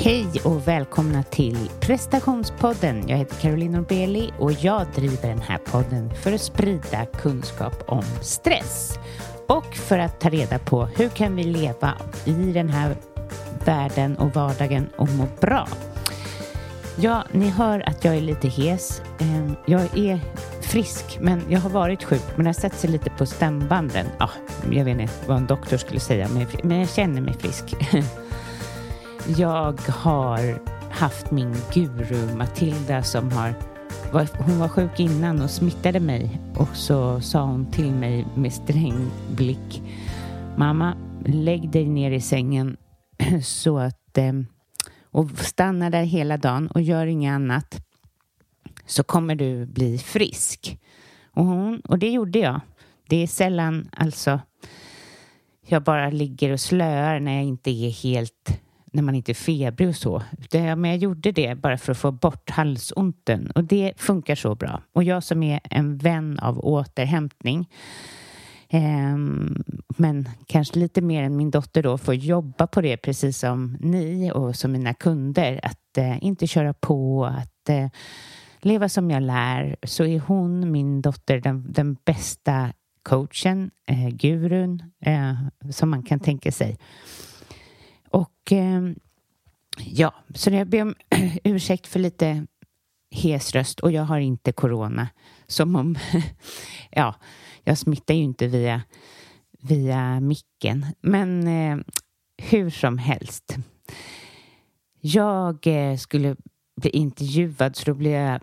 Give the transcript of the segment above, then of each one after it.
Hej och välkomna till Prestationspodden. Jag heter Caroline Norbeli och jag driver den här podden för att sprida kunskap om stress. Och för att ta reda på hur kan vi leva i den här världen och vardagen och må bra. Ja, ni hör att jag är lite hes. Jag är frisk, men jag har varit sjuk. Men jag har sett sig lite på stämbanden. Ja, jag vet inte vad en doktor skulle säga, men jag känner mig frisk. Jag har haft min guru Matilda hon var sjuk innan och smittade mig. Och så sa hon till mig med sträng blick: mamma, lägg dig ner i sängen så att och stanna där hela dagen och gör inget annat, så kommer du bli frisk. Och det gjorde jag. Det är sällan alltså jag bara ligger och slöar när man inte är febrig och så. Men jag gjorde det bara för att få bort halsonten. Och det funkar så bra. Och jag som är en vän av återhämtning, men kanske lite mer än min dotter då, får jobba på det precis som ni och som mina kunder. Att inte köra på, att leva som jag lär. Så är hon, min dotter, den bästa coachen, gurun, som man kan tänka sig. Och ja, så jag ber om ursäkt för lite hes röst, och jag har inte corona. Som om, ja, jag smittar ju inte via micken. Men hur som helst. Jag skulle bli intervjuad, så då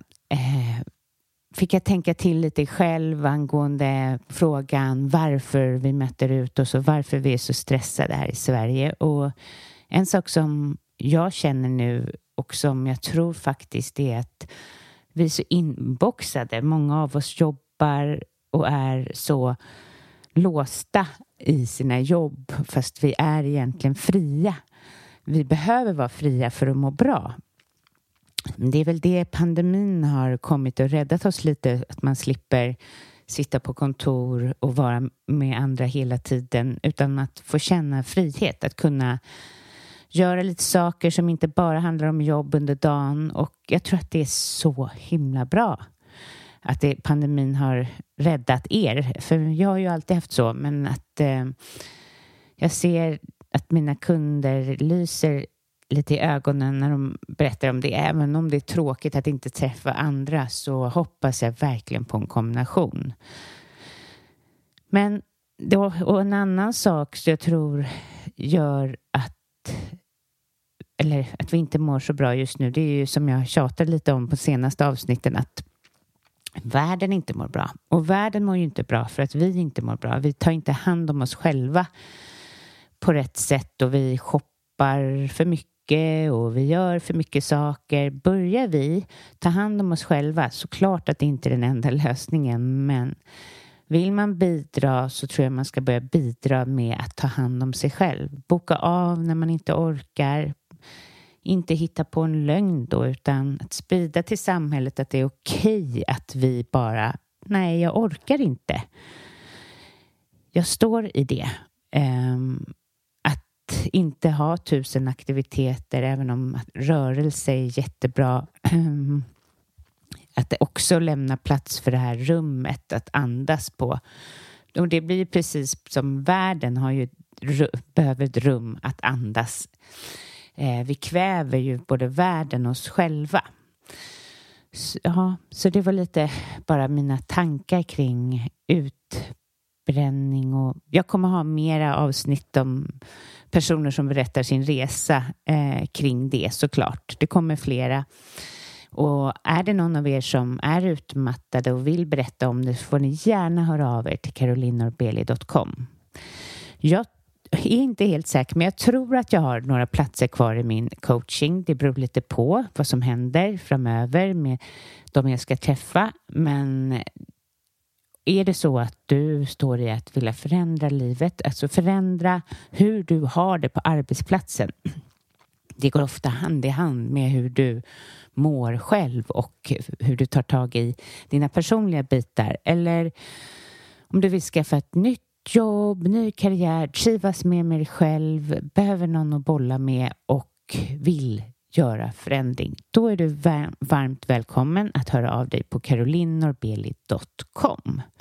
fick jag tänka till lite själv angående frågan varför vi mäter ut oss och varför vi är så stressade här i Sverige. Och en sak som jag känner nu och som jag tror faktiskt är att vi är så inboxade. Många av oss jobbar och är så låsta i sina jobb, fast vi är egentligen fria. Vi behöver vara fria för att må bra. Det är väl det pandemin har kommit och räddat oss lite, att man slipper sitta på kontor och vara med andra hela tiden, utan att få känna frihet, att kunna göra lite saker som inte bara handlar om jobb under dagen. Och jag tror att det är så himla bra att pandemin har räddat er, för jag har ju alltid haft så, men att jag ser att mina kunder lyser lite i ögonen när de berättar om det. Även om det är tråkigt att inte träffa andra, så hoppas jag verkligen på en kombination. Men då, och en annan sak som jag tror gör att vi inte mår så bra just nu, det är ju som jag tjatade lite om på senaste avsnitten, att världen inte mår bra. Och världen mår ju inte bra för att vi inte mår bra. Vi tar inte hand om oss själva på rätt sätt, och vi shoppar för mycket och vi gör för mycket saker. Börjar vi ta hand om oss själva, så klart att det inte är den enda lösningen, men vill man bidra, så tror jag man ska börja bidra med att ta hand om sig själv. Boka av när man inte orkar. Inte hitta på en lögn då, utan att sprida till samhället att det är okej att vi bara, nej, jag orkar inte. Jag står i det. Att inte ha 1000 aktiviteter, även om rörelse är jättebra. Att det också lämnar plats för det här rummet att andas på. Och det blir precis som världen behöver ett rum att andas. Vi kväver ju både världen och oss själva. Så det var lite bara mina tankar kring utbränning. Och jag kommer ha mera avsnitt om personer som berättar sin resa kring det, såklart. Det kommer flera. Och är det någon av er som är utmattade och vill berätta om det, så får ni gärna höra av er till carolinenorbeli.com. Jag är inte helt säker, men jag tror att jag har några platser kvar i min coaching. Det beror lite på vad som händer framöver med de jag ska träffa. Men är det så att du står i att vilja förändra livet, alltså förändra hur du har det på arbetsplatsen. Det går ofta hand i hand med hur du mår själv och hur du tar tag i dina personliga bitar. Eller om du vill skaffa ett nytt jobb, ny karriär, trivas med dig själv, behöver någon att bolla med och och vill göra förändring, då är du varmt välkommen att höra av dig på carolinnorbeli.com.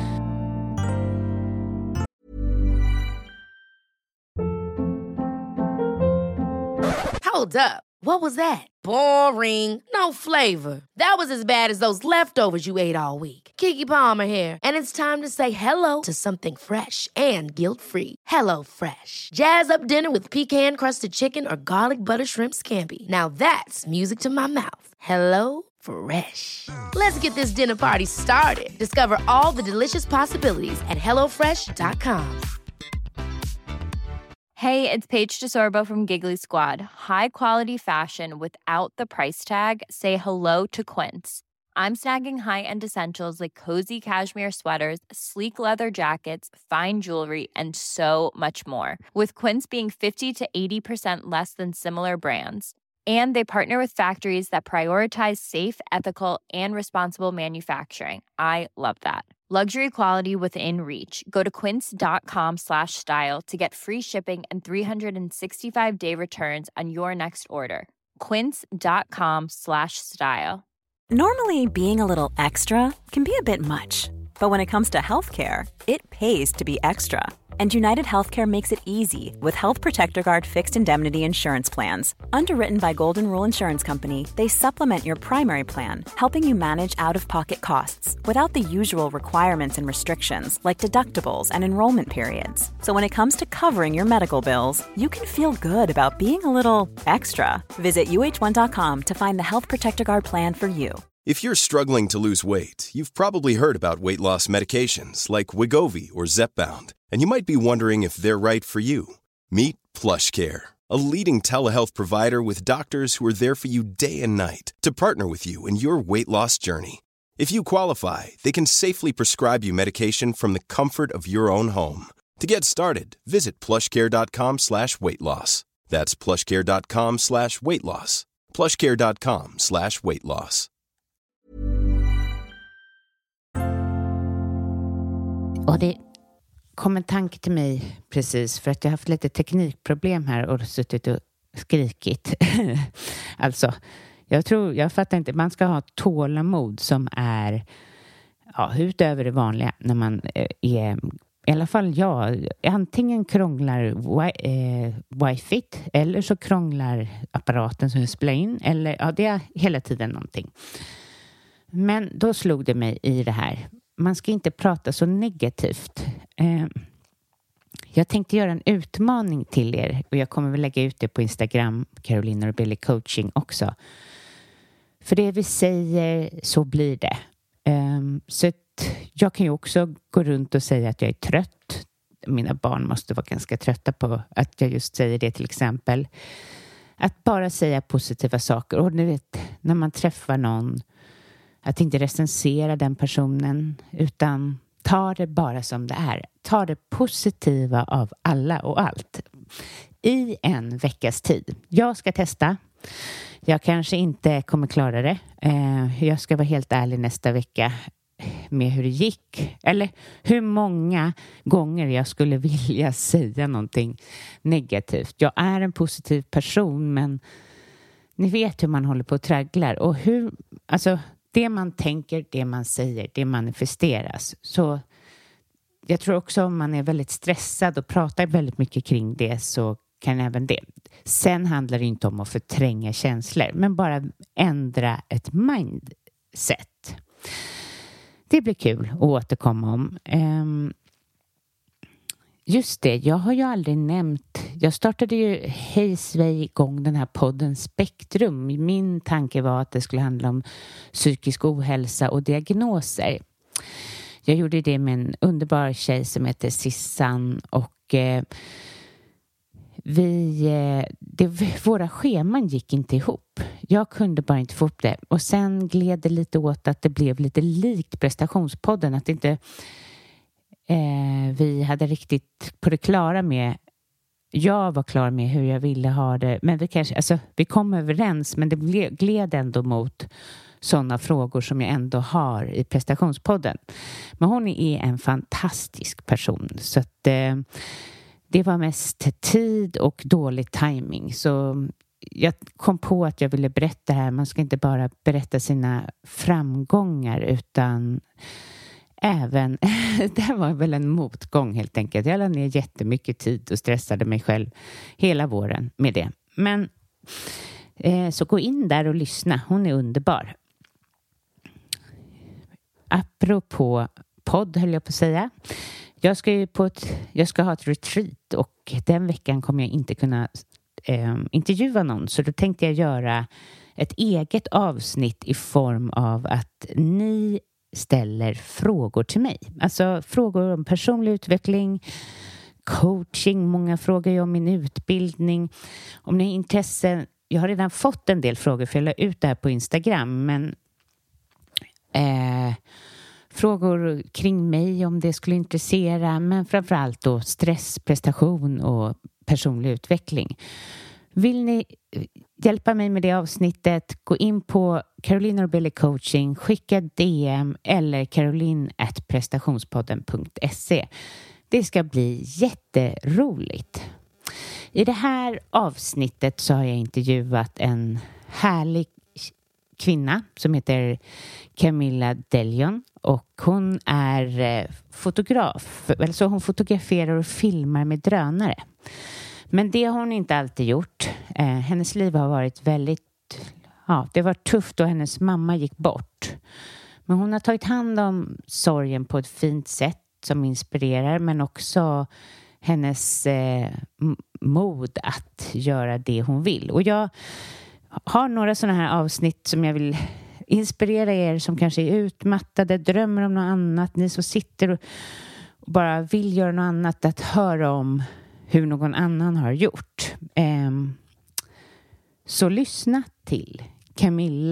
Hold up. What was that? Boring. No flavor. That was as bad as those leftovers you ate all week. Keke Palmer here, and it's time to say hello to something fresh and guilt-free. Hello Fresh. Jazz up dinner with pecan-crusted chicken or garlic butter shrimp scampi. Now that's music to my mouth. Hello Fresh. Let's get this dinner party started. Discover all the delicious possibilities at hellofresh.com. Hey, it's Paige DeSorbo from Giggly Squad. High quality fashion without the price tag. Say hello to Quince. I'm snagging high-end essentials like cozy cashmere sweaters, sleek leather jackets, fine jewelry, and so much more. With Quince being 50 to 80% less than similar brands. And they partner with factories that prioritize safe, ethical, and responsible manufacturing. I love that. Luxury quality within reach. Go to quince.com/style to get free shipping and 365-day returns on your next order. Quince.com/style. Normally, being a little extra can be a bit much. But when it comes to healthcare, it pays to be extra. And United Healthcare makes it easy with Health Protector Guard fixed indemnity insurance plans. Underwritten by Golden Rule Insurance Company, they supplement your primary plan, helping you manage out-of-pocket costs without the usual requirements and restrictions like deductibles and enrollment periods. So when it comes to covering your medical bills, you can feel good about being a little extra. Visit UH1.com to find the Health Protector Guard plan for you. If you're struggling to lose weight, you've probably heard about weight loss medications like Wegovy or Zepbound, and you might be wondering if they're right for you. Meet PlushCare, a leading telehealth provider with doctors who are there for you day and night to partner with you in your weight loss journey. If you qualify, they can safely prescribe you medication from the comfort of your own home. To get started, visit plushcare.com/weightloss. That's plushcare.com/weightloss. plushcare.com/weightloss. Och det kom en tanke till mig precis för att jag har haft lite teknikproblem här och suttit och skrikit. Alltså, jag fattar inte, man ska ha tålamod som är utöver det vanliga när man är, i alla fall antingen krånglar wifi eller så krånglar apparaten som spelar in, eller det är hela tiden någonting. Men då slog det mig i det här. Man ska inte prata så negativt. Jag tänkte göra en utmaning till er. Och jag kommer väl lägga ut det på Instagram. Caroline Norbeli coaching också. För det vi säger så blir det. Så jag kan ju också gå runt och säga att jag är trött. Mina barn måste vara ganska trötta på att jag just säger det till exempel. Att bara säga positiva saker. Och ni vet, när man träffar någon, att inte recensera den personen utan ta det bara som det är. Ta det positiva av alla och allt. I en veckas tid. Jag ska testa. Jag kanske inte kommer klara det. Jag ska vara helt ärlig nästa vecka med hur det gick. Eller hur många gånger jag skulle vilja säga någonting negativt. Jag är en positiv person, men ni vet hur man håller på och tragglar. Och det man tänker, det man säger, det manifesteras. Så jag tror också om man är väldigt stressad och pratar väldigt mycket kring det så kan även det. Sen handlar det inte om att förtränga känslor, men bara ändra ett mindset. Det blir kul att återkomma om. Just det, jag har ju aldrig nämnt. Jag startade ju hejsvej igång den här podden Spektrum. Min tanke var att det skulle handla om psykisk ohälsa och diagnoser. Jag gjorde det med en underbar tjej som heter Sissan och våra scheman gick inte ihop. Jag kunde bara inte få upp det. Och sen gled det lite åt att det blev lite likt prestationspodden. Att inte vi hade riktigt på det klara med. Jag var klar med hur jag ville ha det. Men vi kom överens. Men det gled ändå mot sådana frågor som jag ändå har i prestationspodden. Men hon är en fantastisk person. Så att det var mest tid och dålig timing. Så jag kom på att jag ville berätta här. Man ska inte bara berätta sina framgångar utan även, det var väl en motgång helt enkelt. Jag lade ner jättemycket tid och stressade mig själv hela våren med det. Men så gå in där och lyssna. Hon är underbar. Apropå podd höll jag på att säga. Jag ska ha ett retreat och den veckan kommer jag inte kunna intervjua någon. Så då tänkte jag göra ett eget avsnitt i form av att ni ställer frågor till mig. Alltså frågor om personlig utveckling, coaching, många frågor om min utbildning. Om ni har intresse, jag har redan fått en del frågor för jag la ut det här på Instagram, men frågor kring mig om det skulle intressera, men framförallt då stress, prestation och personlig utveckling. Vill ni hjälpa mig med det avsnittet, gå in på Caroline Norbeli coaching, skicka DM eller caroline@prestationspodden.se. Det ska bli jätteroligt. I det här avsnittet så har jag intervjuat en härlig kvinna som heter Camilla Delion och hon är fotograf. Alltså hon fotograferar och filmar med drönare. Men det har hon inte alltid gjort. Hennes liv har varit det var tufft då hennes mamma gick bort. Men hon har tagit hand om sorgen på ett fint sätt som inspirerar, men också hennes mod att göra det hon vill. Och jag har några sådana här avsnitt som jag vill inspirera er som kanske är utmattade, drömmer om något annat, ni som sitter och bara vill göra något annat, att höra om hur någon annan har gjort. Så lyssna till Camilla.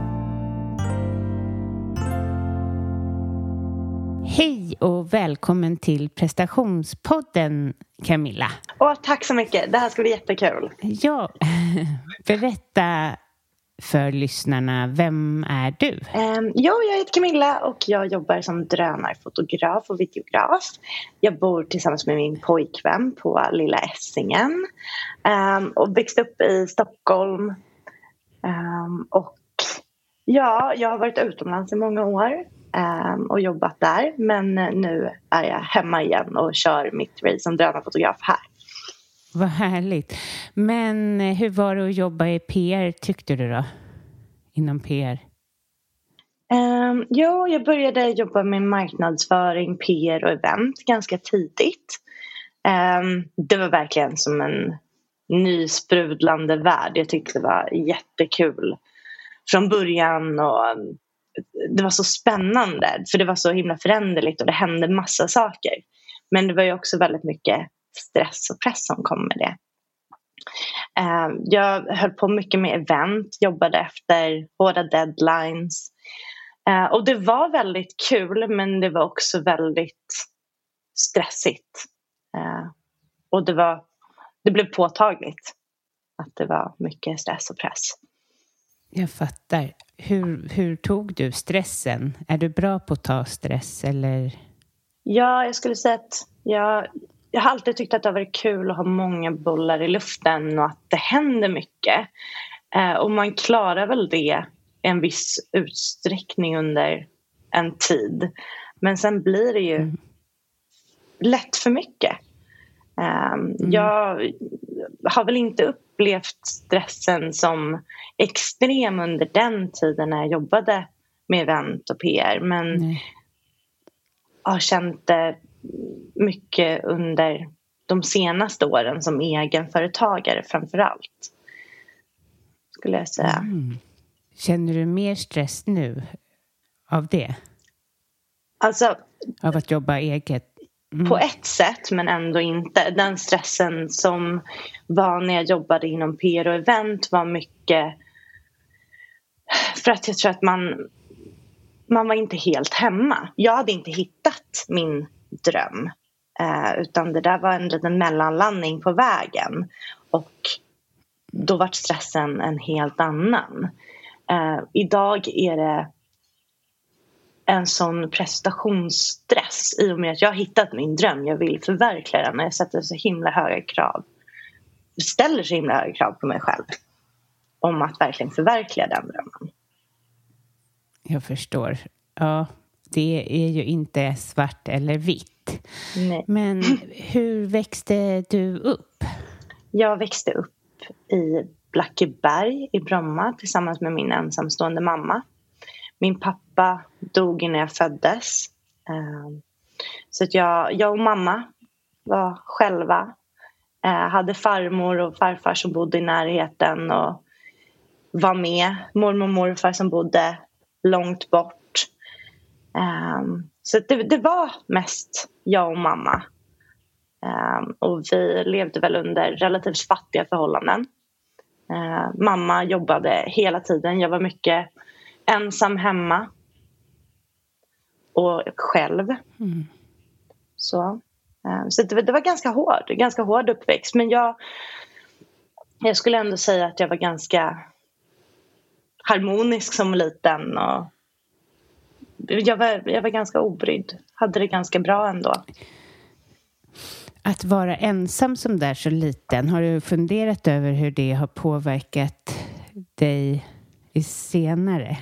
Hej och välkommen till prestationspodden, Camilla. Tack så mycket, det här ska bli jättekul. Ja, berätta för lyssnarna, vem är du? Jag heter Camilla och jag jobbar som drönarfotograf och videograf. Jag bor tillsammans med min pojkvän på Lilla Essingen och växte upp i Stockholm. Och ja, jag har varit utomlands i många år och jobbat där, men nu är jag hemma igen och kör mitt race som drönarfotograf här. Vad härligt. Men hur var det att jobba i PR, tyckte du då? Inom PR? Jag började jobba med marknadsföring, PR och event ganska tidigt. Det var verkligen som en ny sprudlande värld. Jag tyckte det var jättekul från början och det var så spännande för det var så himla föränderligt och det hände massa saker. Men det var ju också väldigt mycket stress och press som kom med det. Jag höll på mycket med event, jobbade efter hårda deadlines. Och det var väldigt kul, men det var också väldigt stressigt. Och det blev påtagligt att det var mycket stress och press. Jag fattar. Hur tog du stressen? Är du bra på att ta stress eller? Ja, jag skulle säga att jag har alltid tyckt att det har varit kul att ha många bollar i luften och att det händer mycket. Och man klarar väl det i en viss utsträckning under en tid. Men sen blir det ju lätt för mycket. Jag har väl inte upplevt stressen som extrem under den tiden när jag jobbade med event och PR. Men jag har känt det mycket under de senaste åren som egenföretagare framförallt. Skulle jag säga. Känner du mer stress nu av det? Alltså, av att jobba eget? På ett sätt, men ändå inte. Den stressen som var när jag jobbade inom PR och event var mycket för att jag tror att man var inte helt hemma. Jag hade inte hittat min dröm. Utan det där var en liten mellanlandning på vägen. Och då var stressen en helt annan. Idag är det en sån prestationsstress i och med att jag har hittat min dröm. Jag vill förverkliga den. Jag sätter så himla höga krav. Ställer så himla höga krav på mig själv. om att verkligen förverkliga den drömmen. Jag förstår. Ja, det är ju inte svart eller vitt. Nej. Men hur växte du upp? Jag växte upp i Blackeberg i Bromma tillsammans med min ensamstående mamma. Min pappa dog innan jag föddes. Så att jag och mamma var själva. Hade farmor och farfar som bodde i närheten och var med. Mormor och morfar som bodde långt bort. Så det var mest jag och mamma. Och vi levde väl under relativt fattiga förhållanden. Mamma jobbade hela tiden. Jag var mycket ensam hemma. Och själv. Så det var ganska hård uppväxt. Men jag skulle ändå säga att jag var ganska harmonisk som liten. Och jag var ganska obrydd. Hade det ganska bra ändå. Att vara ensam som där så liten, har du funderat över hur det har påverkat dig i senare?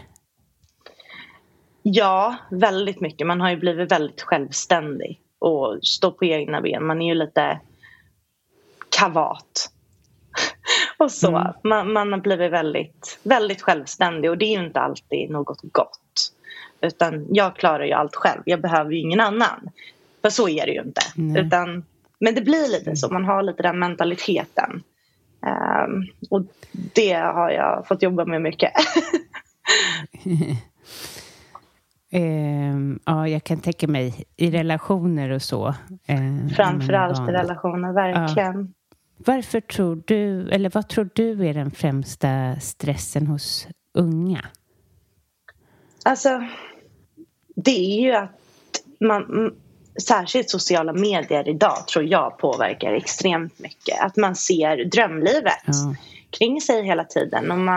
Ja, väldigt mycket. Man har ju blivit väldigt självständig och står på egna ben. Man är ju lite kavat. Och så. Man har blivit väldigt, väldigt självständig och det är ju inte alltid något gott. Utan jag klarar ju allt själv. Jag behöver ju ingen annan. För så är det ju inte. Men det blir lite så. Man har lite den mentaliteten. Och det har jag fått jobba med mycket. Ja, jag kan tänka mig i relationer och så. Framförallt i relationer, verkligen. Ja. Varför tror du, eller vad tror du är den främsta stressen hos unga? Alltså, det är ju att särskilt sociala medier idag tror jag påverkar extremt mycket. Att man ser drömlivet kring sig hela tiden. Och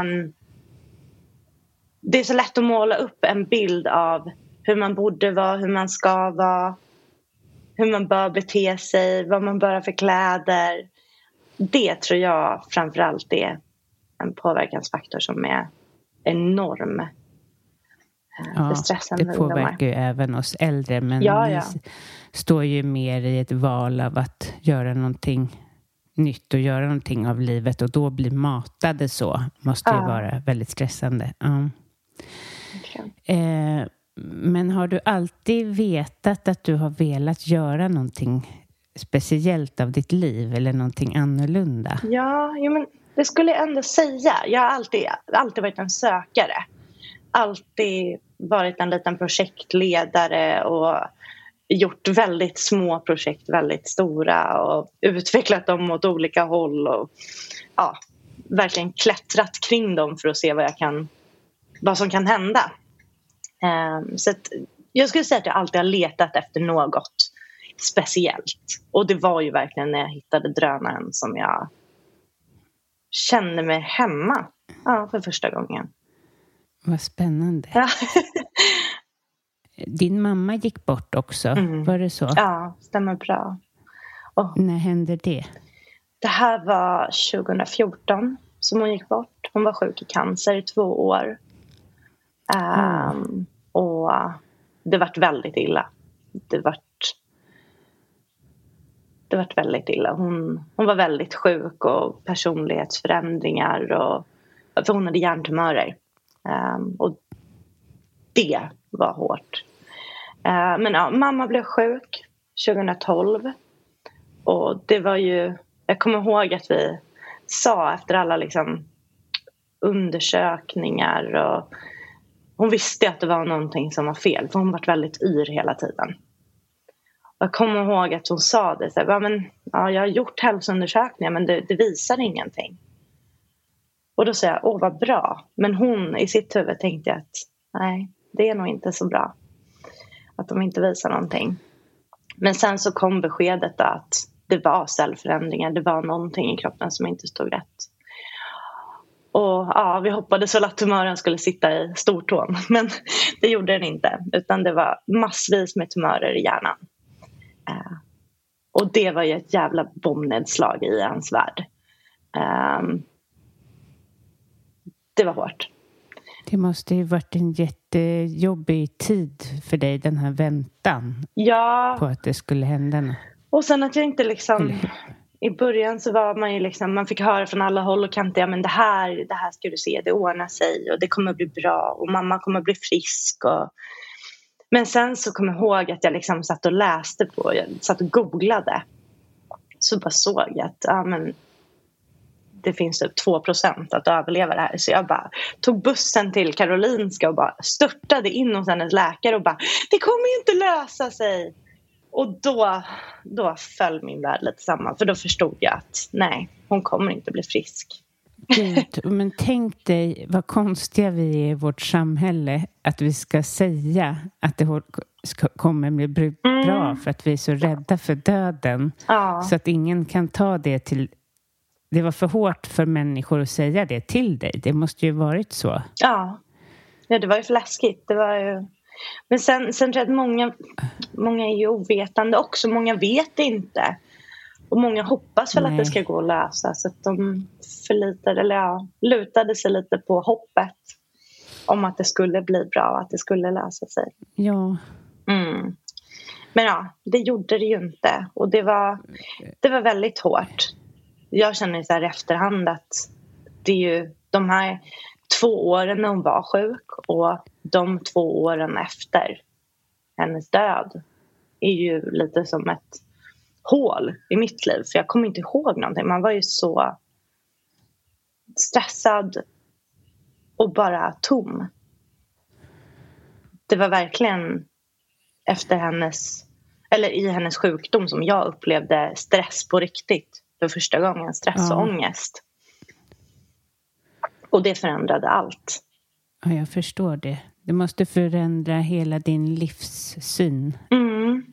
det är så lätt att måla upp en bild av hur man borde vara, hur man ska vara, hur man bör bete sig, vad man bör ha för kläder. Det tror jag framförallt är en påverkansfaktor som är enorm. Ja, det påverkar ju även oss äldre. Men vi står ju mer i ett val av att göra någonting nytt och göra någonting av livet. Och då blir matade så. Måste ju vara väldigt stressande. Okay. Men har du alltid vetat att du har velat göra någonting speciellt av ditt liv? Eller någonting annorlunda? Ja, men det skulle jag ändå säga. Jag har alltid varit en sökare. Alltid varit en liten projektledare och gjort väldigt små projekt väldigt stora och utvecklat dem åt olika håll och verkligen klättrat kring dem för att se vad som kan hända. Så att jag skulle säga att jag alltid har letat efter något speciellt. Och det var ju verkligen när jag hittade drönaren som jag kände mig hemma för första gången. Vad spännande. Ja. Din mamma gick bort också, var det så? Ja, stämmer bra. Och när hände det? Det här var 2014 som hon gick bort. Hon var sjuk i cancer i 2 år. Och det vart väldigt illa. Det vart väldigt illa. Hon var väldigt sjuk och personlighetsförändringar. För hon hade hjärntumörer. Och det var hårt. Men mamma blev sjuk 2012. Och det var ju... Jag kommer ihåg att vi sa efter alla undersökningar och hon visste att det var någonting som var fel. För hon var väldigt yr hela tiden. Och jag kommer ihåg att hon sa det. Jag har gjort hälsoundersökningar men det visar ingenting. Och då sa jag, vad bra. Men hon i sitt huvud tänkte att nej, det är nog inte så bra. Att de inte visar någonting. Men sen så kom beskedet att det var cellförändringar. Det var någonting i kroppen som inte stod rätt. Och vi hoppades väl att tumören skulle sitta i stortån. Men det gjorde den inte. Utan det var massvis med tumörer i hjärnan. Och det var ju ett jävla bombnedslag i hans värld. Det var hårt. Det måste ju varit en jättejobbig tid för dig, den här väntan på att det skulle hända något. Och sen att jag inte liksom... I början så var man ju liksom... Man fick höra från alla håll och kanter. Ja, men det här ska du se. Det ordnar sig och det kommer bli bra. Och mamma kommer bli frisk. Men sen så kom jag ihåg att jag liksom satt och läste på. Jag satt och googlade. Så bara såg jag att... Ja, men det finns typ 2% att överleva det här. Så jag bara tog bussen till Karolinska och bara störtade in hos hennes läkare och bara, det kommer ju inte lösa sig. Och då föll min värld lite samman. För då förstod jag att nej, hon kommer inte bli frisk. Gud, men tänk dig vad konstiga vi är i vårt samhälle. Att vi ska säga att det kommer bli bra för att vi är så rädda för döden. Ja. Så att ingen kan ta det till... Det var för hårt för människor att säga det till dig. Det måste ju varit så. Ja, det var ju för läskigt. Det var ju... Men sen tror jag att många är ju ovetande också. Många vet inte. Och många hoppas väl att det ska gå att lösa. Så att de lutade sig lite på hoppet. Om att det skulle bli bra. Att det skulle lösa sig. Ja. Mm. Men ja, det gjorde det ju inte. Och det var väldigt hårt. Jag känner så här i efterhand att det är ju de här 2 åren när hon var sjuk och de 2 åren efter hennes död är ju lite som ett hål i mitt liv. För jag kommer inte ihåg någonting. Man var ju så stressad och bara tom. Det var verkligen i hennes sjukdom som jag upplevde stress på riktigt. För första gången stress och ångest. Och det förändrade allt. Ja, jag förstår det. Det måste förändra hela din livssyn. Mm.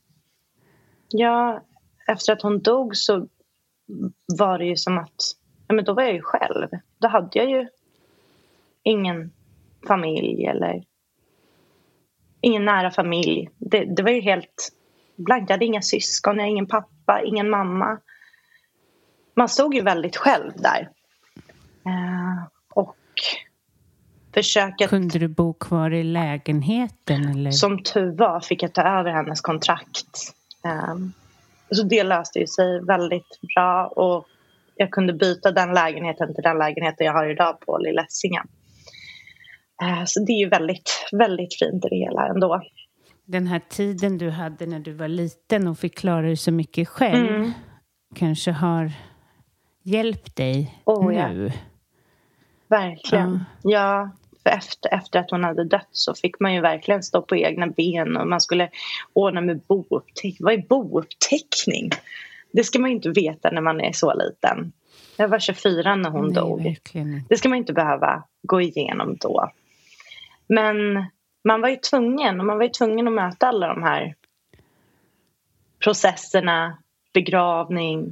Ja, efter att hon dog så var det ju som att... Ja, men då var jag ju själv. Då hade jag ju ingen familj eller... Ingen nära familj. Det var ju helt blankt. Jag hade inga syskon, jag hade ingen pappa, ingen mamma. Man stod ju väldigt själv där. Och försöka... Kunde du bo kvar i lägenheten? Eller? Som tur var fick jag ta över hennes kontrakt. Så det löste ju sig väldigt bra. Och jag kunde byta den lägenheten till den lägenheten jag har idag på Lilla Essingen. Så det är ju väldigt, väldigt fint i det hela ändå. Den här tiden du hade när du var liten och fick klara dig så mycket själv kanske har hjälpt dig nu. Ja. Verkligen. Ja, för efter att hon hade dött så fick man ju verkligen stå på egna ben och man skulle ordna med bouppteckning. Vad är bouppteckning? Det ska man ju inte veta när man är så liten. Jag var 24 när hon dog. Verkligen. Det ska man inte behöva gå igenom då. Men man var ju tvungen att möta alla de här processerna, begravning.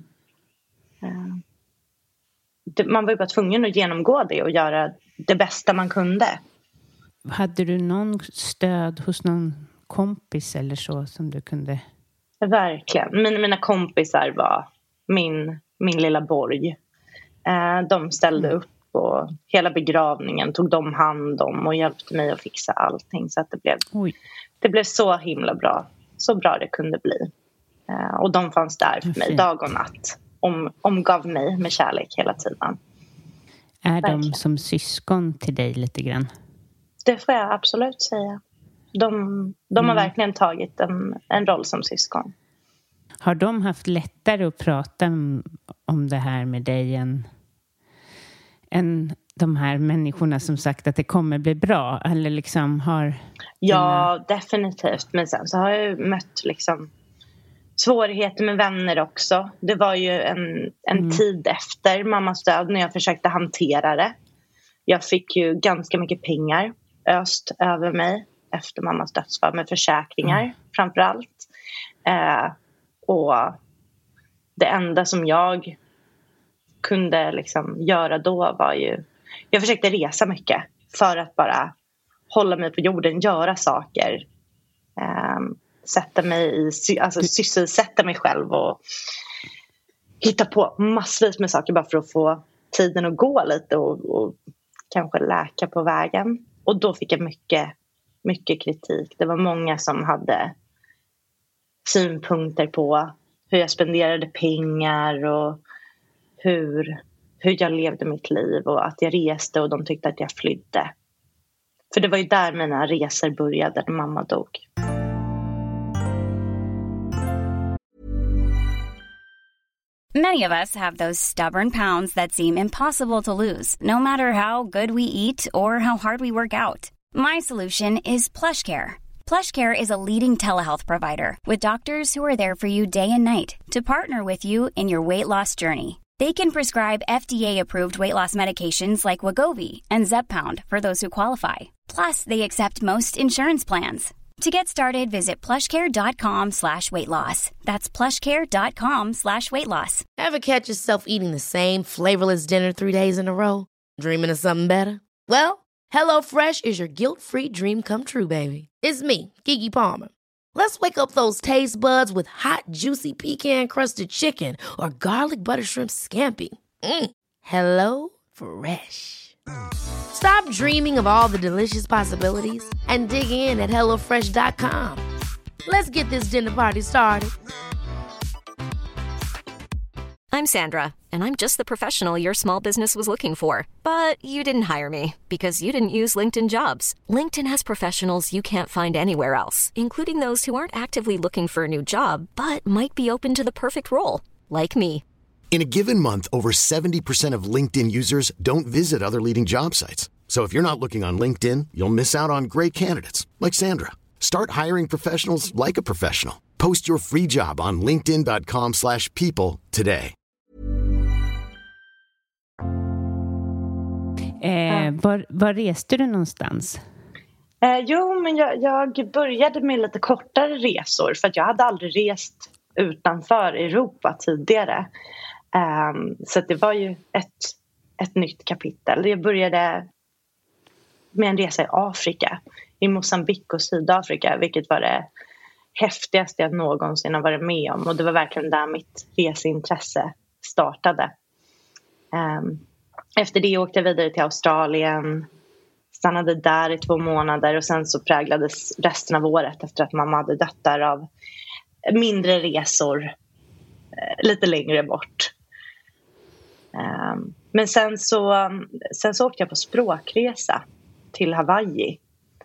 Man var ju bara tvungen att genomgå det och göra det bästa man kunde. Hade du någon stöd hos någon kompis eller så som du kunde? Verkligen. Mina kompisar var min lilla borg. De ställde upp och hela begravningen tog de hand om och hjälpte mig att fixa allting. Så att det blev så himla bra. Så bra det kunde bli. Och de fanns där för mig dag och natt. Omgav mig med kärlek hela tiden. Är de som syskon till dig lite grann? Det får jag absolut säga. De har verkligen tagit en roll som syskon. Har de haft lättare att prata om det här med dig än de här människorna som sagt att det kommer bli bra? Eller liksom har... Ja, definitivt. Men sen så har jag mött liksom svårigheter med vänner också. Det var ju en tid efter mammas död när jag försökte hantera det. Jag fick ju ganska mycket pengar öst över mig efter mammas dödsfall med försäkringar framförallt. Och det enda som jag kunde liksom göra då var ju... Jag försökte resa mycket för att bara hålla mig på jorden, göra saker. Sysselsätta mig själv och hitta på massvis med saker bara för att få tiden att gå lite och kanske läka på vägen. Och då fick jag mycket kritik. Det var många som hade synpunkter på hur jag spenderade pengar och hur jag levde mitt liv och att jag reste och de tyckte att jag flydde. För det var ju där mina resor började när mamma dog. Many of us have those stubborn pounds that seem impossible to lose, no matter how good we eat or how hard we work out. My solution is PlushCare. PlushCare is a leading telehealth provider with doctors who are there for you day and night to partner with you in your weight loss journey. They can prescribe FDA-approved weight loss medications like Wegovy and Zepbound for those who qualify. Plus, they accept most insurance plans. To get started, visit plushcare.com/weightloss. That's plushcare.com/weightloss. Ever catch yourself eating the same flavorless dinner 3 days in a row? Dreaming of something better? Well, HelloFresh is your guilt-free dream come true, baby. It's me, Keke Palmer. Let's wake up those taste buds with hot, juicy pecan-crusted chicken or garlic butter shrimp scampi. Hello Fresh. Stop dreaming of all the delicious possibilities and dig in at HelloFresh.com. Let's get this dinner party started. I'm Sandra, and I'm just the professional your small business was looking for. But you didn't hire me because you didn't use LinkedIn Jobs. LinkedIn has professionals you can't find anywhere else, including those who aren't actively looking for a new job, but might be open to the perfect role, like me. In a given month, over 70% of LinkedIn users don't visit other leading job sites. So if you're not looking on LinkedIn, you'll miss out on great candidates like Sandra. Start hiring professionals like a professional. Post your free job on linkedin.com/people today. Var reste du någonstans? Men jag började med lite kortare resor för att jag hade aldrig rest utanför Europa tidigare. Så det var ju ett nytt kapitel. Jag började med en resa i Afrika, i Mosambik och Sydafrika, vilket var det häftigaste jag någonsin har varit med om. Och det var verkligen där mitt reseintresse startade. Efter det åkte jag vidare till Australien, stannade där i 2 månader och sen så präglades resten av året efter att mamma hade dött där av mindre resor lite längre bort. Men sen så åkte jag på språkresa till Hawaii.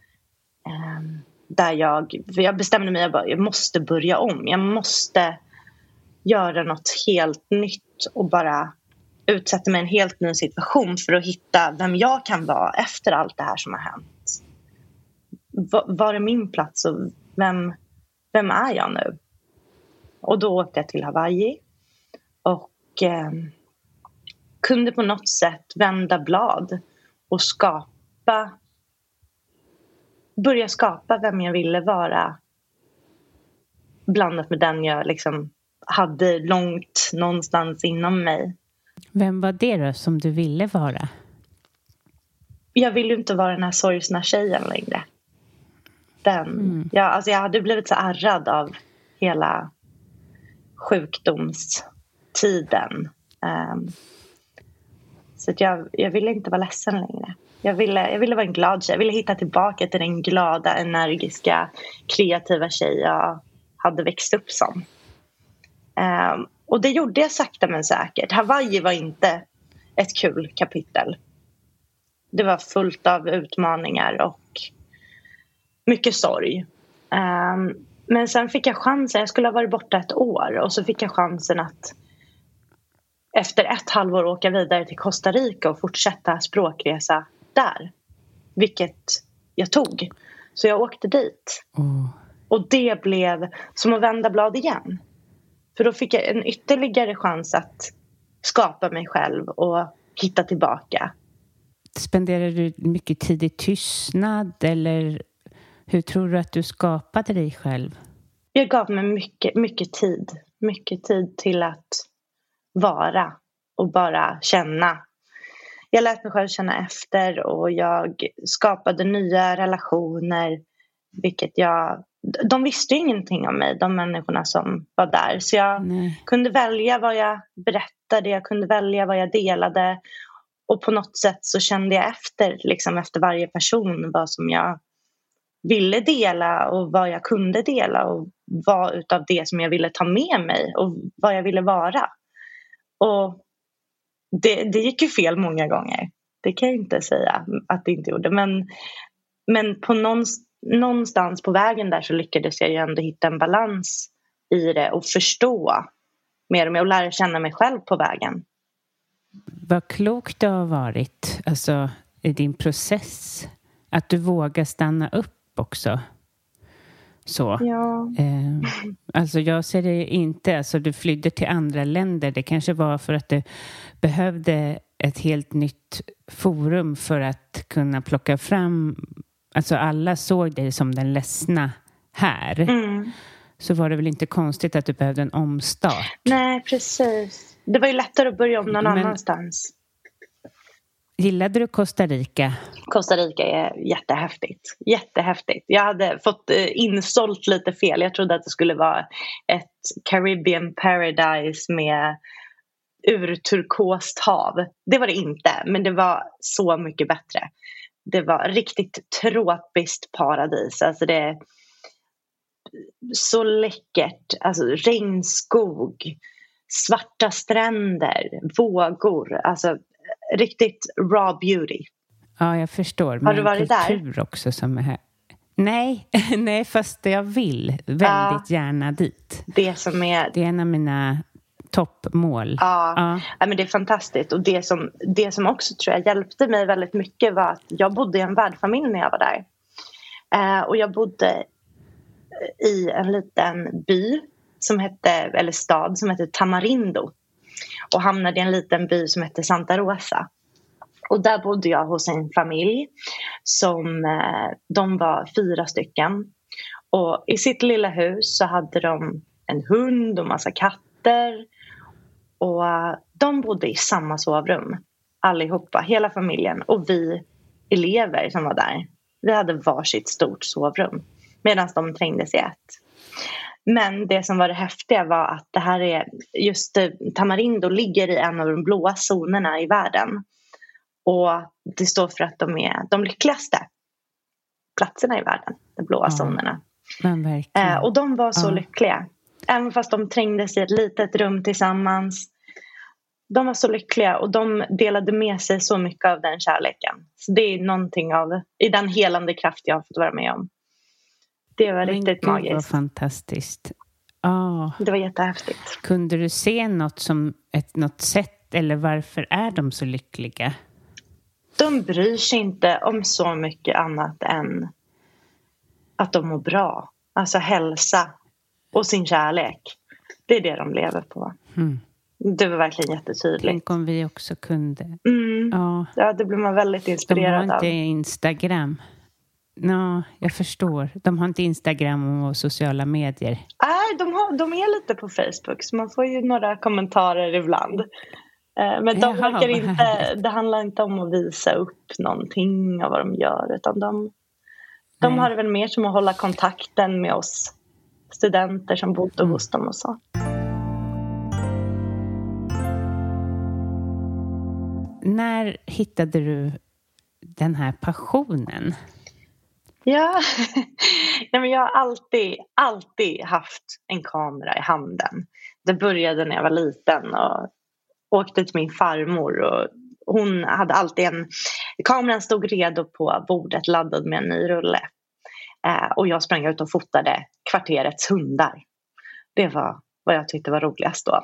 Där jag bestämde mig att jag måste börja om. Jag måste göra något helt nytt och bara utsätta mig i en helt ny situation för att hitta vem jag kan vara efter allt det här som har hänt. Var är min plats och vem är jag nu? Och då åkte jag till Hawaii och kunde på något sätt vända blad och börja skapa vem jag ville vara blandat med den jag liksom hade långt någonstans inom mig. Vem var det då som du ville vara? Jag ville ju inte vara den här sorgsna tjejen längre. Jag hade blivit så ärrad av hela sjukdomstiden. Så att jag ville inte vara ledsen längre. Jag ville vara en glad tjej. Jag ville hitta tillbaka till den glada, energiska, kreativa tjej jag hade växt upp som. Och det gjorde jag sakta men säkert. Hawaii var inte ett kul kapitel. Det var fullt av utmaningar och mycket sorg. Men sen fick jag chansen. Jag skulle ha varit borta 1 år. Och så fick jag chansen att efter 1 halvår åka vidare till Costa Rica och fortsätta språkresa där. Vilket jag tog. Så jag åkte dit. Och det blev som att vända blad igen. För då fick jag en ytterligare chans att skapa mig själv och hitta tillbaka. Spenderade du mycket tid i tystnad eller hur tror du att du skapade dig själv? Jag gav mig mycket tid. Mycket tid till att vara och bara känna. Jag lät mig själv känna efter och jag skapade nya relationer. De visste ingenting om mig, de människorna som var där. Så jag kunde välja vad jag berättade, jag kunde välja vad jag delade. Och på något sätt så kände jag efter varje person vad som jag ville dela och vad jag kunde dela och vad utav det som jag ville ta med mig och vad jag ville vara. Och det gick ju fel många gånger. Det kan jag inte säga att det inte gjorde. Men på någonstans på vägen där så lyckades jag ju ändå hitta en balans i det och förstå mer och mer och lära känna mig själv på vägen. Vad klokt det har varit, alltså i din process, att du vågar stanna upp också. Så. Ja. Alltså jag ser det inte, alltså du flydde till andra länder. Det kanske var för att du behövde ett helt nytt forum för att kunna plocka fram, alltså alla såg dig som den ledsna här. Så var det väl inte konstigt att du behövde en omstart. Nej, precis. Det var ju lättare att börja om någon annanstans. Gillade du Costa Rica? Costa Rica är jättehäftigt. Jättehäftigt. Jag hade fått insålt lite fel. Jag trodde att det skulle vara ett Caribbean paradise med urturkost hav. Det var det inte, men det var så mycket bättre. Det var riktigt tropiskt paradis. Alltså det är så läckert. Alltså regnskog, svarta stränder, vågor. Alltså riktigt raw beauty. Ja, jag förstår. Har du varit där? Kultur också som är här. Nej, fast jag vill väldigt gärna dit. Det är en av mina toppmål. Ja, men det är fantastiskt. Och det som också tror jag hjälpte mig väldigt mycket var att jag bodde i en värdfamilj när jag var där. Och jag bodde i en liten by stad som hette Tamarindo. Och hamnade i en liten by som hette Santa Rosa. Och där bodde jag hos en familj som de var 4 stycken. Och i sitt lilla hus så hade de en hund och massa katter. Och de bodde i samma sovrum. Allihopa, hela familjen. Och vi elever som var där. Vi hade varsitt stort sovrum. Medan de trängdes i ett. Men det som var det häftiga var att det här är just Tamarindo ligger i en av de blåa zonerna i världen. Och det står för att de är de lyckligaste platserna i världen, de blåa zonerna. Och de var så lyckliga. Även fast de trängdes i ett litet rum tillsammans. De var så lyckliga och de delade med sig så mycket av den kärleken. Så det är någonting i den helande kraft jag har fått vara med om. Det var riktigt magiskt. Det var fantastiskt. Det var jättehäftigt. Kunde du se något som något sätt eller varför är de så lyckliga? De bryr sig inte om så mycket annat än att de mår bra. Alltså hälsa och sin kärlek. Det är det de lever på. Det var verkligen jättetydligt. Tänk om vi också kunde. Ja, det blir man väldigt inspirerad av. De har inte Instagram. Jag förstår. De har inte Instagram och sociala medier. Nej, de är lite på Facebook. Så man får ju några kommentarer ibland. Men det handlar inte om att visa upp någonting av vad de gör. Utan de har det väl mer som att hålla kontakten med oss studenter som bodde hos dem och så. När hittade du den här passionen? Ja, men jag har alltid haft en kamera i handen. Det började när jag var liten och åkte till min farmor. Och hon hade alltid kameran stod redo på bordet laddad med en ny rulle. Och jag sprang ut och fotade kvarterets hundar. Det var vad jag tyckte var roligast då.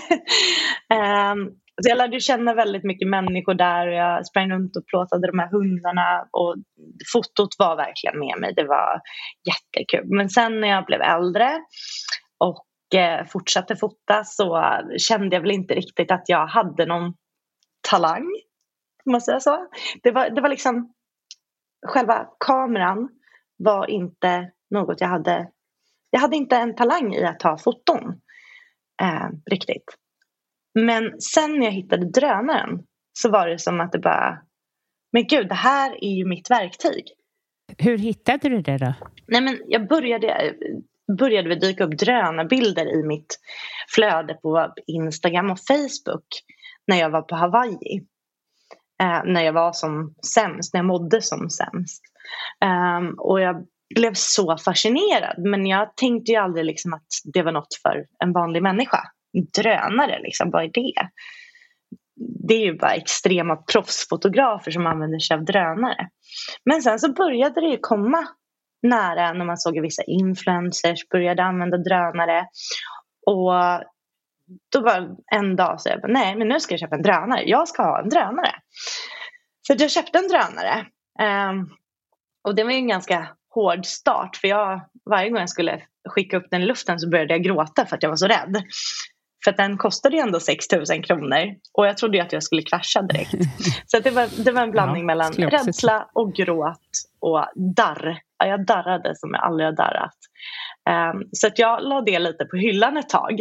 Så jag lärde känna väldigt mycket människor där. Och jag sprang runt och plåtade de här hundarna. Och fotot var verkligen med mig. Det var jättekul. Men sen när jag blev äldre och fortsatte fota så kände jag väl inte riktigt att jag hade någon talang. Om man säger så. Det var liksom själva kameran var inte något jag hade. Jag hade inte en talang i att ta foton. Riktigt. Men sen när jag hittade drönaren så var det som att det bara, men gud, det här är ju mitt verktyg. Hur hittade du det då? Nej, men jag började dyka upp drönarbilder i mitt flöde på Instagram och Facebook när jag var på Hawaii. när jag var som sämst, när jag mådde som sämst. Och jag blev så fascinerad, men jag tänkte ju aldrig liksom att det var något för en vanlig människa. Drönare, liksom, vad är det? Det är ju bara extrema proffsfotografer som använder sig av drönare. Men sen så började det ju komma nära när man såg vissa influencers började använda drönare. Och då var en dag så jag bara, nej, men nu ska jag köpa en drönare. Jag ska ha en drönare. Så jag köpte en drönare. Och det var ju en ganska hård start. För varje gång jag skulle skicka upp den i luften så började jag gråta för att jag var så rädd. För att den kostade ju ändå 6 000 kronor. Och jag trodde ju att jag skulle krascha direkt. Så att det var en blandning mellan rädsla och gråt och darr. Ja, jag darrade som jag aldrig har darrat. Så att jag la det lite på hyllan ett tag.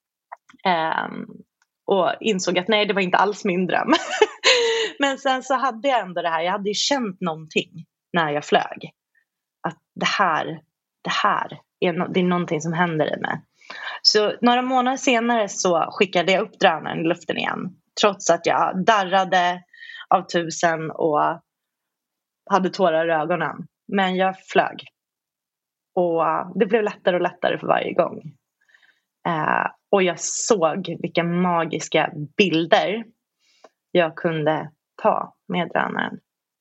Och insåg att nej, det var inte alls min dröm. Men sen så hade jag ändå det här. Jag hade ju känt någonting när jag flög. Att det här är någonting som händer i mig. Så några månader senare så skickade jag upp drönaren i luften igen. Trots att jag darrade av 1000 och hade tårar i ögonen. Men jag flög. Och det blev lättare och lättare för varje gång. Och jag såg vilka magiska bilder jag kunde ta med drönaren.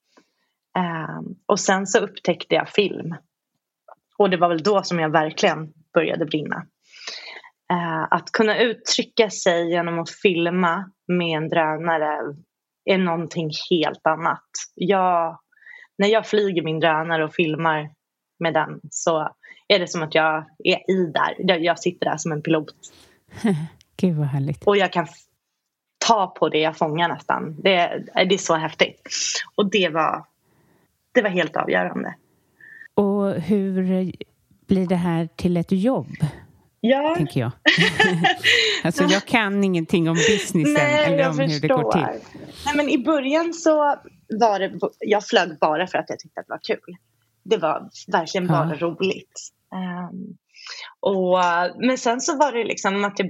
Och sen så upptäckte jag film. Och det var väl då som jag verkligen började brinna. Att kunna uttrycka sig genom att filma med en drönare är någonting helt annat. När jag flyger min drönare och filmar med den så är det som att jag är i där. Jag sitter där som en pilot. Gud vad härligt. Och jag kan ta på det jag fångar nästan. Det är så häftigt. Och det var helt avgörande. Och hur blir det här till ett jobb? Ja. Tänker jag. Alltså jag kan ingenting om businessen. Nej, eller om hur det går till. Nej, men i början så var det, jag flög bara för att jag tyckte att det var kul. Det var verkligen bara roligt. Men sen så var det liksom att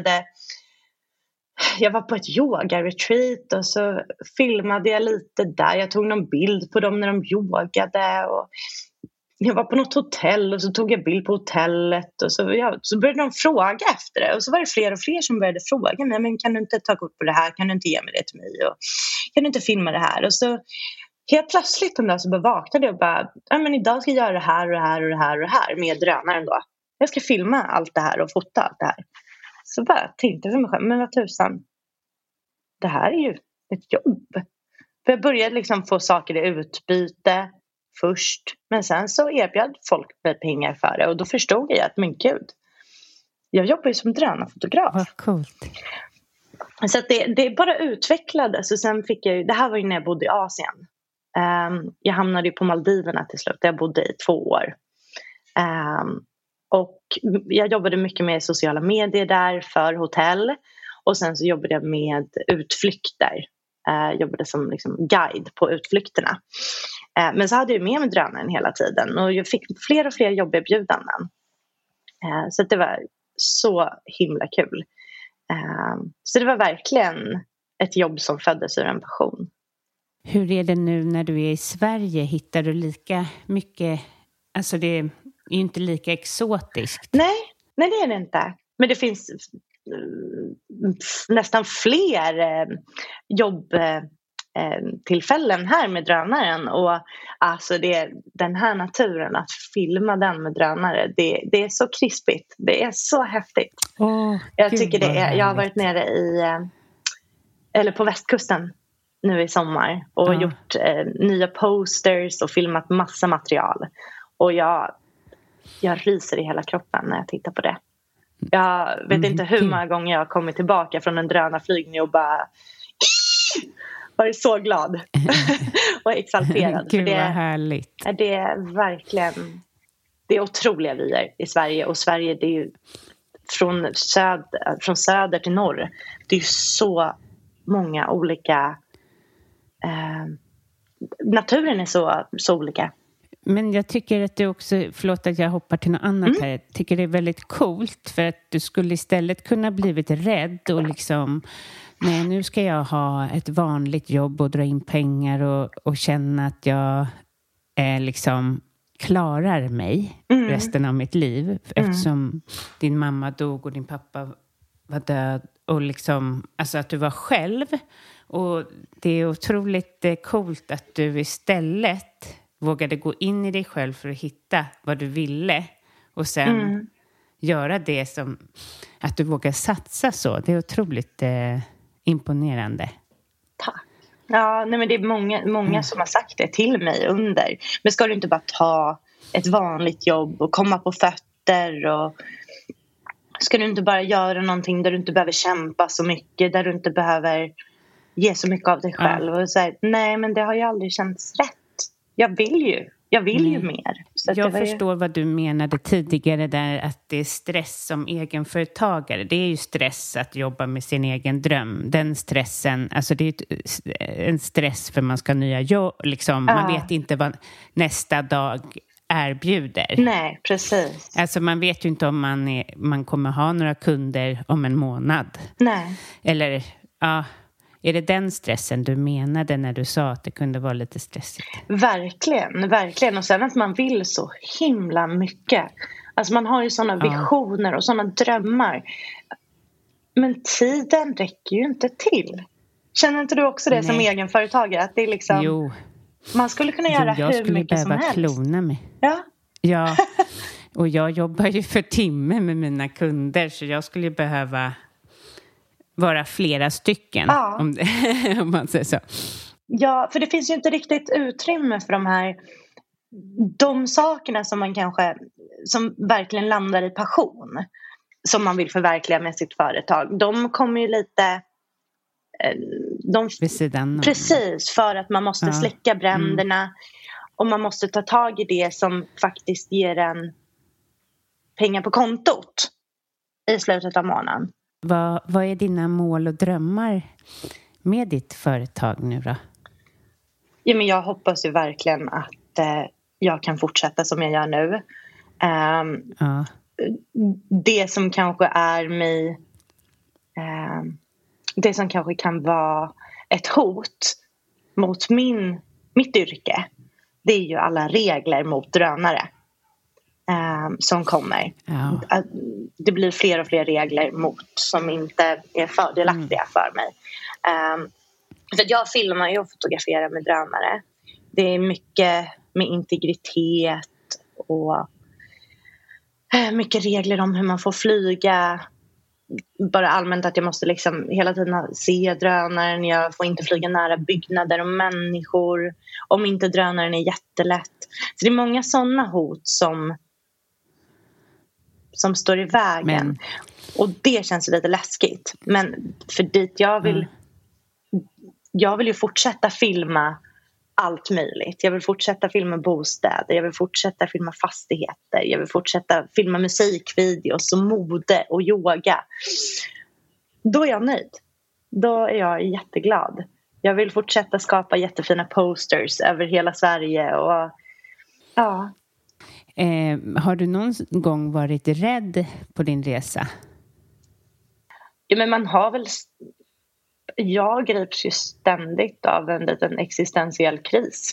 jag var på ett yoga-retreat och så filmade jag lite där. Jag tog någon bild på dem när de yogade och jag var på något hotell och så tog jag bild på hotellet och så började de fråga efter det. Och så var det fler och fler som började fråga mig, men kan du inte ta kort på det här? Kan du inte ge mig det till mig? Och kan du inte filma det här? Och så helt plötsligt en dag så vaknade jag och bara, men idag ska jag göra det här och det här och det här och det här med drönaren då. Jag ska filma allt det här och fota allt det här. Så bara tänkte jag för mig själv, men vad tusan, det här är ju ett jobb. För jag började liksom få saker i utbyte först. Men sen så erbjöd folk mig pengar för det. Och då förstod jag att, men gud, jag jobbar ju som drönarfotograf. Vad coolt. Så att det bara utvecklades. Och sen fick jag, det här var ju när jag bodde i Asien. Jag hamnade ju på Maldiverna till slut. Jag bodde i 2 år. Och jag jobbade mycket med sociala medier där för hotell. Och sen så jobbade jag med utflykter. Jobbade som liksom guide på utflykterna. Men så hade jag med mig drönaren hela tiden. Och jag fick fler och fler jobberbjudanden. Så det var så himla kul. Så det var verkligen ett jobb som föddes ur en passion. Hur är det nu när du är i Sverige? Hittar du lika mycket? Alltså det är ju inte lika exotiskt. Nej, det är det inte. Men det finns nästan fler jobbtillfällen här med drönaren. Och alltså den här naturen, att filma den med drönare, det är så krispigt. Det är så häftigt. Jag tycker det är. Jag har varit nere eller på västkusten nu i sommar och gjort nya posters och filmat massa material. Och jag ryser i hela kroppen när jag tittar på det. Jag vet inte hur många gånger jag har kommit tillbaka från en drönarflygning och bara varit så glad och exalterad. Gud vad härligt. Det är verkligen, det är otroliga vyer i Sverige. Och Sverige, det är ju från söder till norr. Det är ju så många olika naturen är så olika. Men jag tycker att det också, förlåt att jag hoppar till något annat här. Jag tycker det är väldigt coolt för att du skulle istället kunna blivit rädd och liksom nej, nu ska jag ha ett vanligt jobb och dra in pengar och känna att jag liksom klarar mig resten av mitt liv. Eftersom din mamma dog och din pappa var död. Och liksom, alltså att du var själv. Och det är otroligt coolt att du istället vågade gå in i dig själv för att hitta vad du ville. Och sen göra det som, att du vågar satsa så. Det är otroligt imponerande. Tack. Ja, nej, men det är många som har sagt det till mig under. Men ska du inte bara ta ett vanligt jobb och komma på fötter? Och ska du inte bara göra någonting där du inte behöver kämpa så mycket? Där du inte behöver ge så mycket av dig själv? Och säga, nej, men det har ju aldrig känts rätt. Jag vill ju mer. Så jag förstår vad du menade tidigare där, att det är stress som egenföretagare. Det är ju stress att jobba med sin egen dröm. Den stressen, alltså det är en stress för man ska ha nya jobb. Liksom. Man vet inte vad nästa dag erbjuder. Nej, precis. Alltså man vet ju inte om man kommer ha några kunder om en månad. Nej. Eller, ja... Är det den stressen du menade när du sa att det kunde vara lite stressigt? Verkligen, verkligen. Och sen att man vill så himla mycket. Alltså man har ju sådana visioner och sådana drömmar. Men tiden räcker ju inte till. Känner inte du också det som egenföretagare? Att det är liksom... Jo. Man skulle kunna göra hur mycket som helst. Jag skulle behöva klona mig. Ja. Och jag jobbar ju för timme med mina kunder. Så jag skulle behöva... vara flera stycken, om man säger så. Ja, för det finns ju inte riktigt utrymme för de sakerna som man kanske, som verkligen landar i passion, som man vill förverkliga med sitt företag. De kommer ju lite... vid sidan. Precis, för att man måste släcka bränderna. Och man måste ta tag i det som faktiskt ger en pengar på kontot i slutet av månaden. Vad är dina mål och drömmar med ditt företag nu då? Ja, men jag hoppas ju verkligen att jag kan fortsätta som jag gör nu. Det som kanske är mig... det som kanske kan vara ett hot mot mitt yrke. Det är ju alla regler mot drönare. Som kommer. Det blir fler och fler regler mot som inte är fördelaktiga för mig. För jag filmar ju och fotograferar med drönare. Det är mycket med integritet och mycket regler om hur man får flyga. Bara allmänt att jag måste liksom hela tiden se drönaren. Jag får inte flyga nära byggnader och människor. Om inte drönaren är jättelätt. Så det är många sådana hot som står i vägen. Och det känns lite läskigt. Men för dit jag vill ju fortsätta filma allt möjligt. Jag vill fortsätta filma bostäder. Jag vill fortsätta filma fastigheter. Jag vill fortsätta filma musikvideos och mode och yoga. Då är jag nöjd. Då är jag jätteglad. Jag vill fortsätta skapa jättefina posters över hela Sverige. Och ja... har du någon gång varit rädd på din resa? Ja, men man har väl... Jag grips ju ständigt av en liten existentiell kris.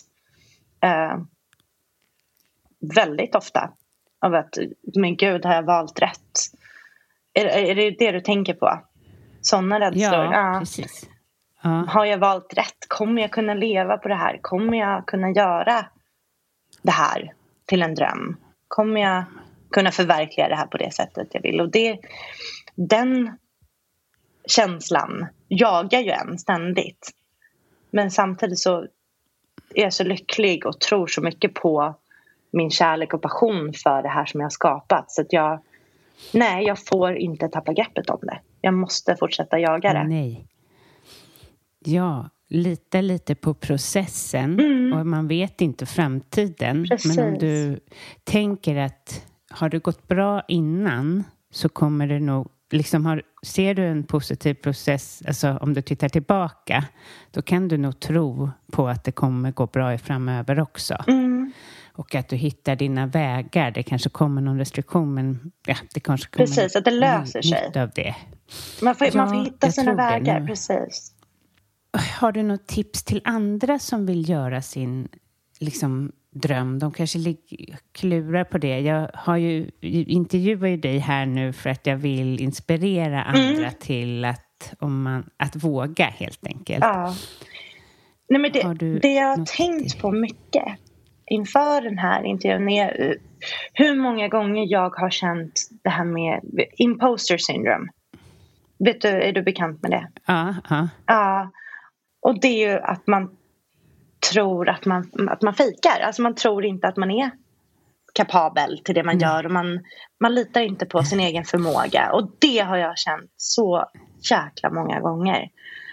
Väldigt ofta. Av att, men gud, har jag valt rätt? Är det du tänker på? Sådana rädslor? Ja, precis. Ja. Har jag valt rätt? Kommer jag kunna leva på det här? Kommer jag kunna göra det här till en dröm? Kommer jag kunna förverkliga det här på det sättet jag vill? Och den känslan jagar ju en ständigt. Men samtidigt så är jag så lycklig och tror så mycket på min kärlek och passion för det här som jag har skapat. Så att jag får inte tappa greppet om det. Jag måste fortsätta jaga det. Nej. Ja, lite på processen. Och man vet inte framtiden. Precis. Men om du tänker att har det gått bra innan så kommer det nog liksom ser du en positiv process, alltså om du tittar tillbaka, då kan du nog tro på att det kommer gå bra framöver också. och att du hittar dina vägar. Det kanske kommer någon restriktion, men det kanske kommer precis, att det löser sig av det. Man får hitta sina vägar, precis. Har du något tips till andra som vill göra sin liksom dröm? De kanske klurar på det. Jag intervjuar ju dig här nu för att jag vill inspirera andra till att våga, helt enkelt. Ja. Nej, men det jag har tänkt på mycket inför den här intervjun är hur många gånger jag har känt det här med imposter syndrome. Vet du, är du bekant med det? Ja. Och det är ju att man tror att man fejkar. Alltså man tror inte att man är kapabel till det man gör. Och man litar inte på sin egen förmåga. Och det har jag känt så jäkla många gånger.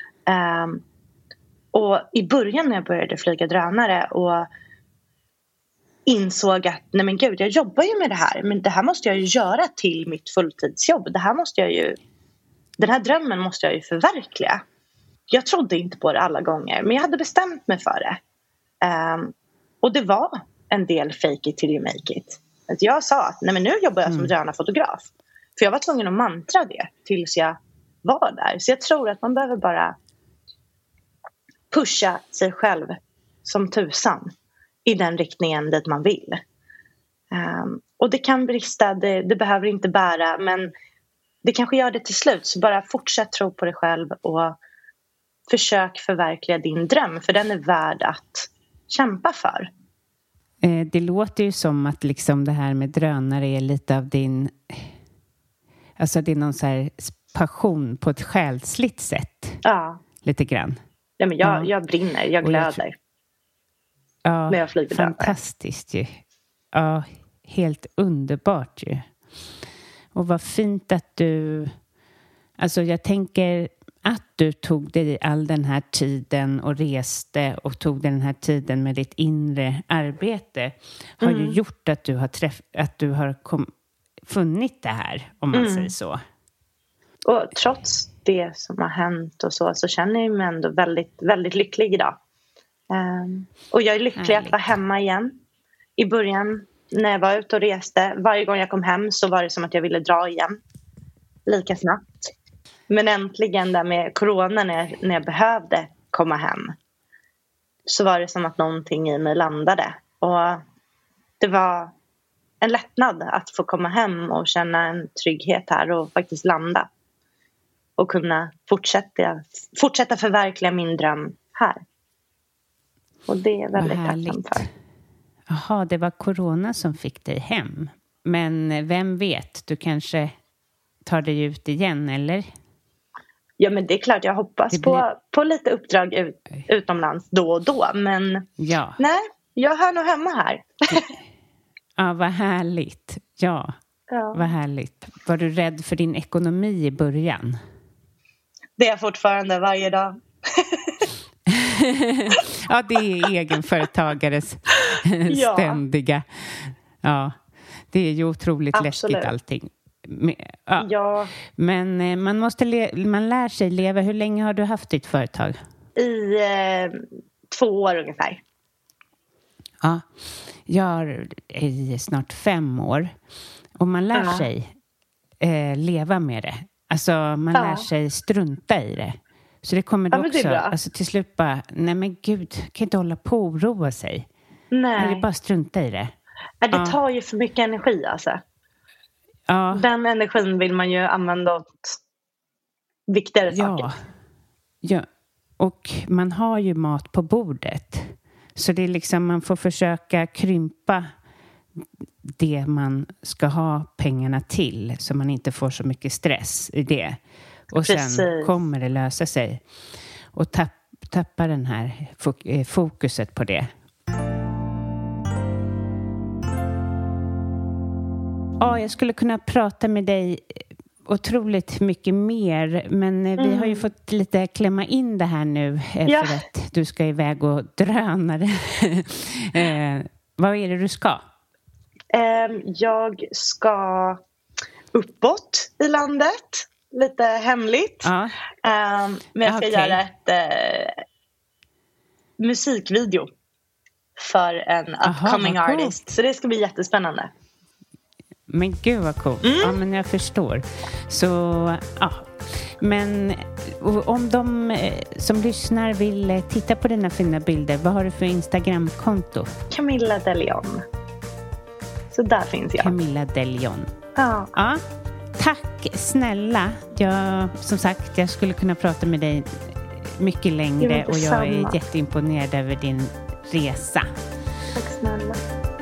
Och i början när jag började flyga drönare och insåg att nej men gud, jag jobbar ju med det här. Men det här måste jag ju göra till mitt fulltidsjobb. Den här drömmen måste jag ju förverkliga. Jag trodde inte på det alla gånger, men jag hade bestämt mig för det. Och det var en del fake it till you make it. Att jag sa att nej men nu jobbar jag som drönarfotograf. För jag var tvungen att mantra det tills jag var där. Så jag tror att man behöver bara pusha sig själv som tusan i den riktningen dit man vill. Och det kan brista, det behöver inte bära, men det kanske gör det till slut. Så bara fortsätt tro på dig själv och försök förverkliga din dröm. För den är värd att kämpa för. Det låter ju som att liksom det här med drönare är lite av din... Alltså det är någon så här passion på ett själsligt sätt. Ja. Lite grann. Ja, men jag brinner, jag glöder. Ja, när jag flyger drönare. Fantastiskt ju. Ja, helt underbart ju. Och vad fint att du... Alltså jag tänker att du tog dig all den här tiden och reste och tog den här tiden med ditt inre arbete har ju gjort att du har funnit det här, om man säger så. Och trots det som har hänt och så känner jag mig ändå väldigt, väldigt lycklig idag. Och jag är lycklig att vara hemma igen. I början när jag var ute och reste, varje gång jag kom hem så var det som att jag ville dra igen. Lika snabbt. Men äntligen där med corona när jag behövde komma hem, så var det som att någonting i mig landade. Och det var en lättnad att få komma hem och känna en trygghet här och faktiskt landa. Och kunna fortsätta förverkliga min dröm här. Och det är väldigt tacksam för. Jaha, det var corona som fick dig hem. Men vem vet, du kanske tar dig ut igen, eller? Ja, men det är klart jag hoppas på lite uppdrag utomlands då och då. Men nej, jag hör nog hemma här. Ja, vad härligt. Ja, vad härligt. Var du rädd för din ekonomi i början? Det är fortfarande varje dag. Ja, det är egenföretagares ständiga. Ja, det är ju otroligt läskigt allting. Men man lär sig leva. Hur länge har du haft ditt företag? I 2 år ungefär. Ja, jag har i snart 5 år. Och man lär sig leva med det. Alltså man lär sig strunta i det. Så det kommer då också, alltså till slut bara, nej men gud, kan inte hålla på och oroa sig. Nej. Det är bara strunta i det. Det tar ju för mycket energi alltså. Ja. Den energin vill man ju använda åt viktigare saker. Ja, och man har ju mat på bordet. Så det är liksom, man får försöka krympa det man ska ha pengarna till. Så man inte får så mycket stress i det. Och sen kommer det lösa sig. Och tappa den här fokuset på det. Ja, jag skulle kunna prata med dig otroligt mycket mer. Men vi har ju fått lite klämma in det här nu. För att du ska iväg och drönare. Vad är det du ska? Jag ska uppåt i landet. Lite hemligt. Ja. Men jag ska göra ett musikvideo för en upcoming artist. Så det ska bli jättespännande. Men gud vad coolt. Ja, men jag förstår. Så, ja. Men om de som lyssnar vill titta på dina fina bilder, vad har du för Instagramkonto? Camilla De Leon. Så där finns jag. Camilla De Leon. Ja. Tack snälla. Som sagt, jag skulle kunna prata med dig mycket längre och jag är jätteimponerad över din resa. Tack snälla.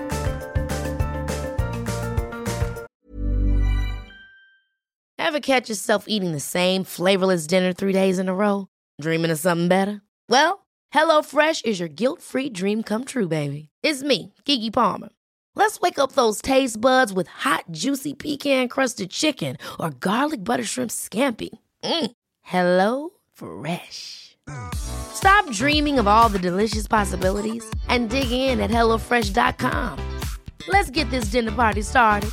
Ever catch yourself eating the same flavorless dinner 3 days in a row? Dreaming of something better? Well, HelloFresh is your guilt-free dream come true, baby. It's me, Keke Palmer. Let's wake up those taste buds with hot, juicy pecan-crusted chicken or garlic butter shrimp scampi. Hello Fresh. Stop dreaming of all the delicious possibilities and dig in at HelloFresh.com. Let's get this dinner party started.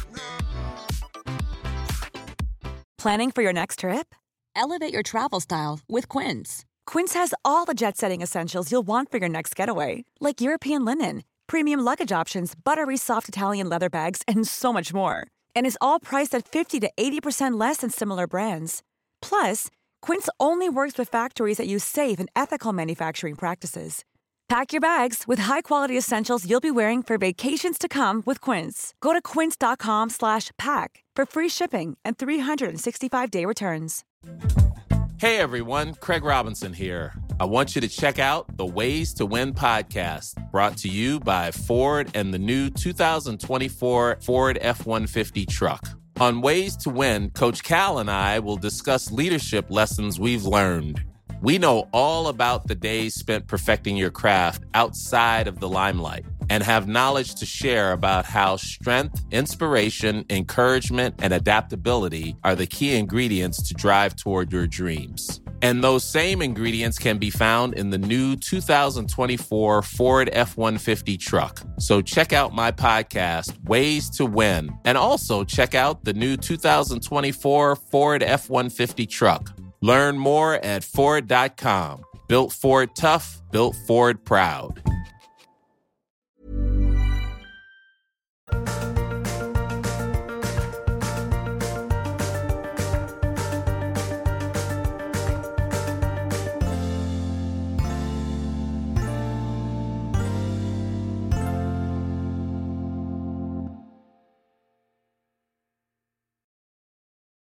Planning for your next trip? Elevate your travel style with Quince. Quince has all the jet-setting essentials you'll want for your next getaway, like European linen, premium luggage options, buttery soft Italian leather bags, and so much more. And is all priced at 50 to 80% less than similar brands. Plus, Quince only works with factories that use safe and ethical manufacturing practices. Pack your bags with high-quality essentials you'll be wearing for vacations to come with Quince. Go to quince.com/pack for free shipping and 365-day returns. Hey everyone, Craig Robinson here. I want you to check out the Ways to Win podcast, brought to you by Ford and the new 2024 Ford F-150 truck. On Ways to Win, Coach Cal and I will discuss leadership lessons we've learned. We know all about the days spent perfecting your craft outside of the limelight and have knowledge to share about how strength, inspiration, encouragement, and adaptability are the key ingredients to drive toward your dreams. And those same ingredients can be found in the new 2024 Ford F-150 truck. So check out my podcast, Ways to Win, and also check out the new 2024 Ford F-150 truck. Learn more at Ford.com. Built Ford tough, built Ford proud.